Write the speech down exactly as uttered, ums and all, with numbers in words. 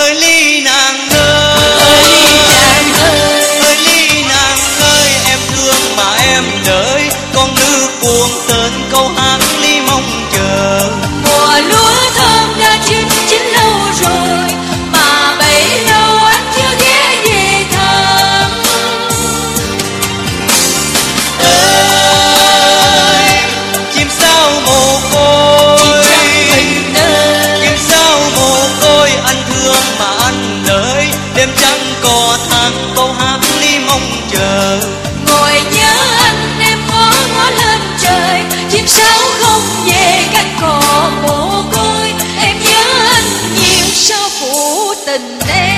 ơi ly nàng ơi, ơi ly nàng ơi, em thương mà em đợi, con nước buồn tên câu hát ly mong chờ. Mùa lúa thơm đã chín chín lâu rồi, mà bấy lâu anh chưa ghé về thăm. Ơi chim sao mồ côi, chim sao mồ côi, anh thương mà anh đợi, đêm trăng cò than câu hát ly mong chờ. Ngồi nhớ anh em ngó ngó lên trời, chim sao không về cánh cò mồ côi. Em nhớ anh nhiều sao phụ tình em.